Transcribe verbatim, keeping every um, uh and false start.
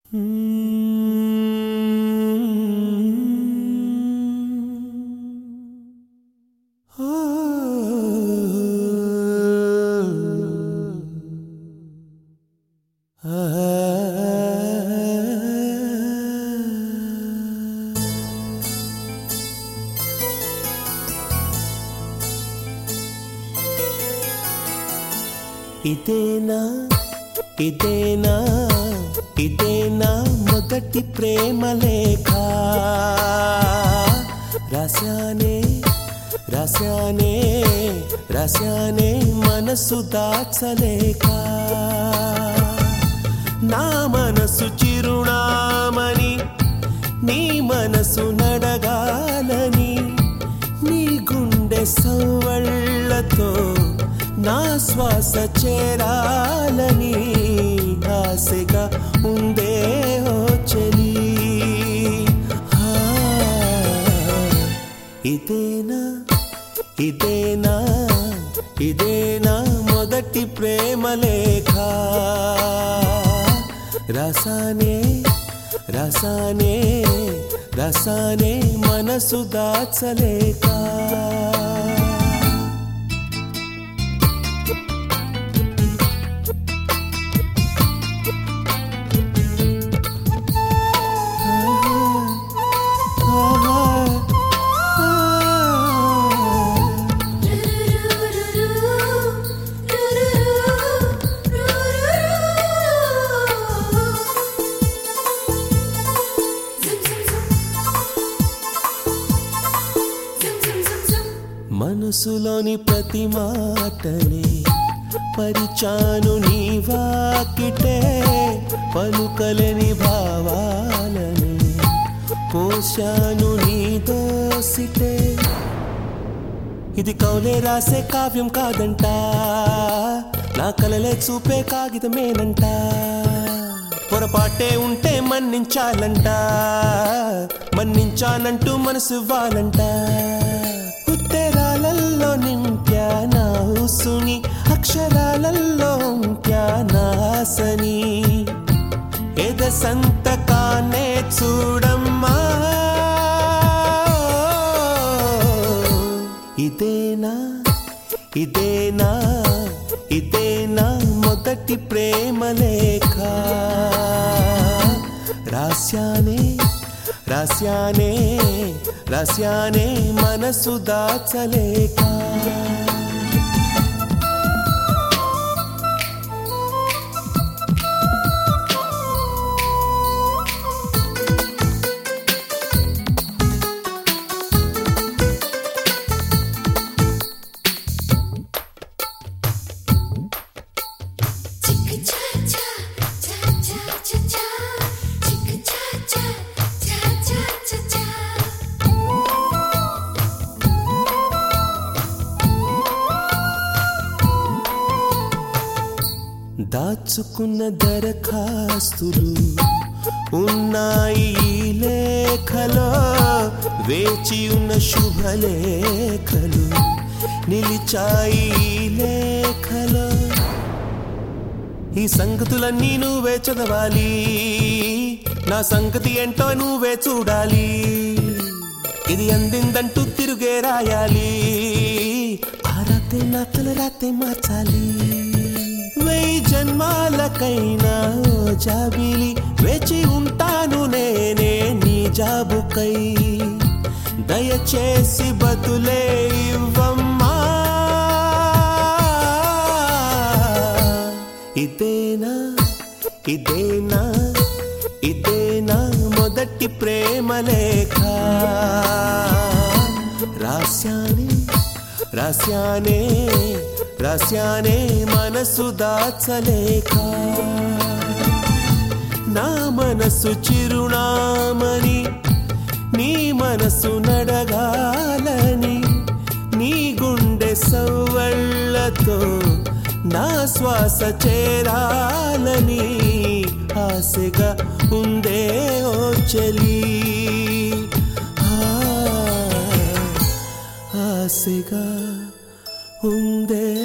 ఇదేనా ఇదేనా ఇదేనా మొదటి ప్రేమ లేఖ రాశానే రాశానే రాశానే మనసు దాచలేక నా మనసు చిరునామని నీ మనసు నడగాలని నీ గుండె సవ్వళ్ళతో నా శ్వాస చేరాలని ఆశగా ఉందే ఓ చెలి. ఇదేనా ఇదేనా ఇదేనా మొదటి ప్రేమ లేఖ రాశానే రాశానే రాశానే మనసు దాచలేక. మనసులోని ప్రతి మాటనే పరిచాను నీ వాకిటే పలుకలేని భావాలని పోశాను నీ దోసిటే. ఇది కౌలే రాసే కావ్యం కాదంట, నా కలలే చూపే కాగితమేనంట. పొరపాటే ఉంటే మన్నించాలంట, మన్నించానంటూ మనసు ఇవ్వాలంట. ఉత్తరాలలో నింప్యా నా ఊసుని, అక్షరాలలో ఉంప్యా నా ఆశని. ఎద సంతకాన్నే చూడమ్మా. ఇదేనా ఇదేనా ఇదేనా మొదటి ప్రేమ లేఖ రాశానే రాశానే రాశానే మనసు దాచలేక. దాచుకున్న దరఖాస్తులు ఉన్నాయి ఈ లేఖలో, వేచి ఉన్న శుభలేఖలు నిలిచాయి ఈ లేఖలో. ఈ సంగతులన్నీ నువ్వే చదవాలి, నా సంగతి ఏంటో నువ్వే చూడాలి. ఇది అందిందంటూ తిరుగే రాయాలి, ఆ రాతే నా తల రాతే మార్చాలి. వెయ్యి జన్మాలకైనా ఓ జాబిలి వేచి ఉంటాను నేనే నీ జాబుకై. దయచేసి బతులే ఇవ్వమ్మా. ఇదేనా ఇదేనా ఇదేనా మొదటి ప్రేమ లేఖ రాశానే రాశానే రాశానే మనసు దాచలేక. నా మనసు చిరునామని నీ మనసు నడగాలని నీ గుండె సవ్వళ్ళతో నా శ్వాస చేరాలని ఆశగా ఉందే ఓ చెలి. ఆశగా ఉందే